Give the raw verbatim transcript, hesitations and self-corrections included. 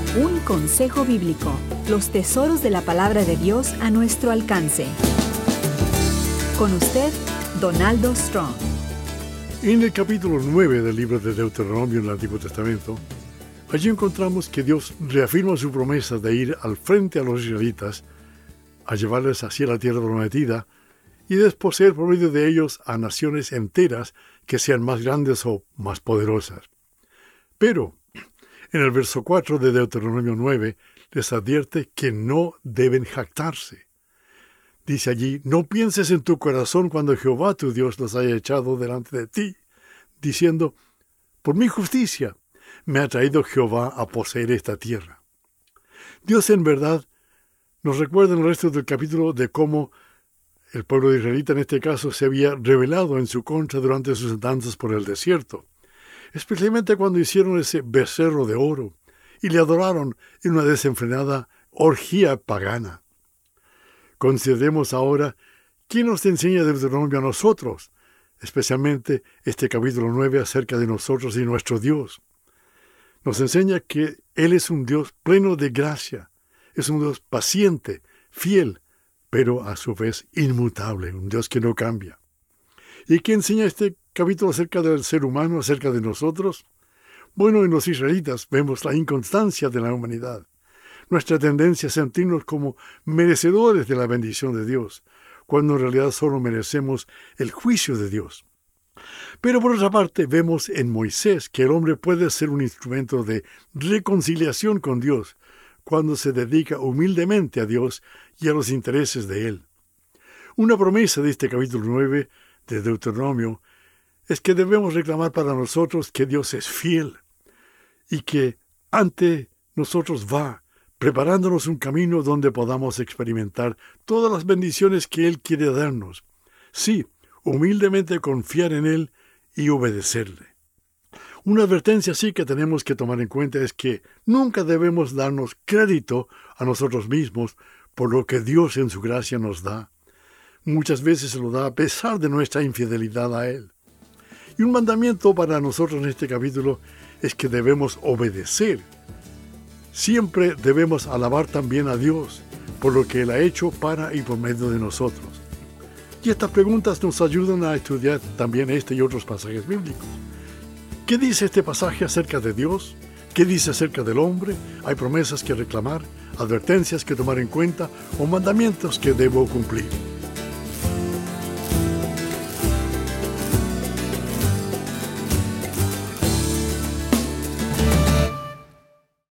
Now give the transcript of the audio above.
Un consejo bíblico. Los tesoros de la palabra de Dios a nuestro alcance. Con usted, Donaldo Strong. En el capítulo nueve del libro de Deuteronomio en el Antiguo Testamento, allí encontramos que Dios reafirma su promesa de ir al frente a los israelitas, a llevarles hacia la tierra prometida y desposeer por medio de ellos a naciones enteras que sean más grandes o más poderosas. Pero, en el verso cuatro de Deuteronomio nueve, les advierte que no deben jactarse. Dice allí, no pienses en tu corazón cuando Jehová tu Dios los haya echado delante de ti, diciendo, por mi justicia me ha traído Jehová a poseer esta tierra. Dios en verdad nos recuerda en el resto del capítulo de cómo el pueblo israelita en este caso se había rebelado en su contra durante sus andanzas por el desierto, especialmente cuando hicieron ese becerro de oro y le adoraron en una desenfrenada orgía pagana. Consideremos ahora quién nos enseña Deuteronomio a nosotros, especialmente este capítulo nueve acerca de nosotros y nuestro Dios. Nos enseña que Él es un Dios pleno de gracia, es un Dios paciente, fiel, pero a su vez inmutable, un Dios que no cambia. ¿Y qué enseña este capítulo acerca del ser humano, acerca de nosotros? Bueno, en los israelitas vemos la inconstancia de la humanidad, nuestra tendencia a sentirnos como merecedores de la bendición de Dios, cuando en realidad solo merecemos el juicio de Dios. Pero por otra parte, vemos en Moisés que el hombre puede ser un instrumento de reconciliación con Dios, cuando se dedica humildemente a Dios y a los intereses de Él. Una promesa de este capítulo nueve de Deuteronomio es que debemos reclamar para nosotros que Dios es fiel y que ante nosotros va, preparándonos un camino donde podamos experimentar todas las bendiciones que Él quiere darnos. Sí, humildemente confiar en Él y obedecerle. Una advertencia sí que tenemos que tomar en cuenta es que nunca debemos darnos crédito a nosotros mismos por lo que Dios en su gracia nos da. Muchas veces se lo da a pesar de nuestra infidelidad a Él. Y un mandamiento para nosotros en este capítulo es que debemos obedecer. Siempre debemos alabar también a Dios por lo que Él ha hecho para y por medio de nosotros. Y estas preguntas nos ayudan a estudiar también este y otros pasajes bíblicos. ¿Qué dice este pasaje acerca de Dios? ¿Qué dice acerca del hombre? ¿Hay promesas que reclamar, advertencias que tomar en cuenta o mandamientos que debo cumplir?